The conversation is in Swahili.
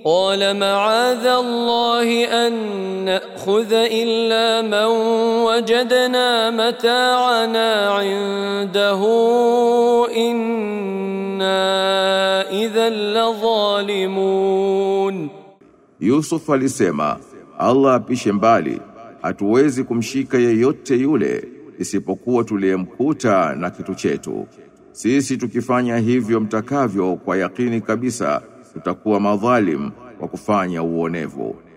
قال معاذ الله أن نأخذ إلا من وجدنا متاعنا عنده إنا إذا لظالمون. Yusuf alisema, Allah apishe mbali, hatuwezi kumshika yeyote yule isipokuwa tuliyemkuta na kitu chetu. Sisi tukifanya hivyo mtakavyo kwa yakini kabisa, tutakuwa madhalim wa kufanya uonevu.